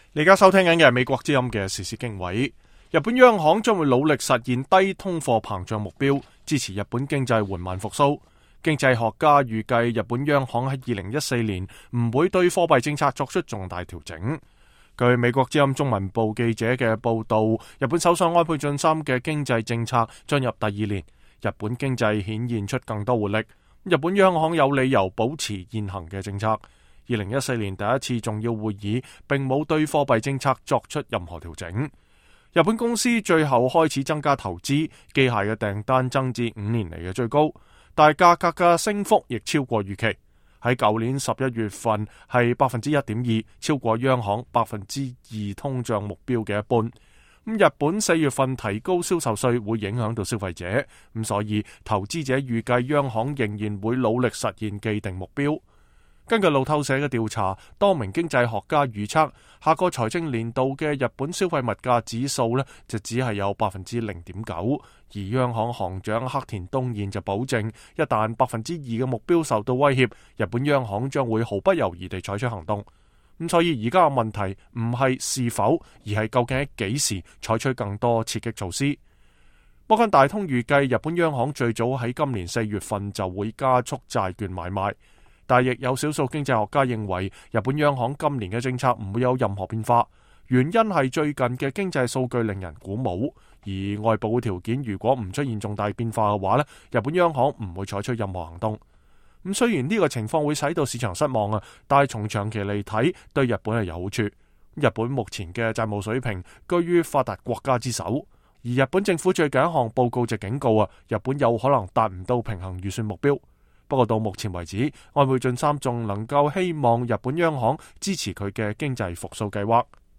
你而家收聽緊嘅係美國之音嘅時事經緯。日本央行將會努力實現低通貨膨脹目標，支持日本經濟緩慢復甦。經濟學家預計日本央行喺2014年唔會對貨幣政策作出重大調整。據美國之音中文部記者嘅報道，日本首相安倍晉三嘅經濟政策進入第二年，日本經濟顯現出更多活力。日本央行有理由保持現行嘅政策。2014年第一次重要會議並冇對貨幣政策作出任何調整。日本公司最後開始增加投資，機械嘅訂單增至5年嚟嘅最高，但係價格嘅升幅亦超過預期。喺舊年11月份係1.2%，超過央行2%通脹目標嘅一半。日本4月份提高銷售稅會影響到消費者，所以投資者預計央行仍然會努力實現既定目標。根據路透社嘅調查，多名經濟學家預測下個財政年度嘅日本消費物價指數呢就只係有0.9%，而央行行長黑田東彥就保證，一旦2%嘅目標受到威脅，日本央行將會毫不猶豫地採取行動。所以而家嘅問題唔係是否，而係究竟喺幾時採取更多刺激措施。摩根大通預計日本央行最早喺今年4月份就會加速債券買賣。但亦有少數經濟學家認為，日本央行今年嘅政策唔會有任何變化，原因係最近嘅經濟數據令人鼓舞，而外部嘅條件如果唔出現重大變化嘅話呢，日本央行唔會採取任何行動。雖然呢個情況會使到市場失望啊，但係從長期嚟睇，對日本係有好處。日本目前嘅債務水平居於發達國家之首，而日本政府最近一項報告就警告日本有可能達唔到平衡預算目標。不過到目前為止，安倍晉三仲能夠希望日本央行支持佢嘅經濟復甦計劃。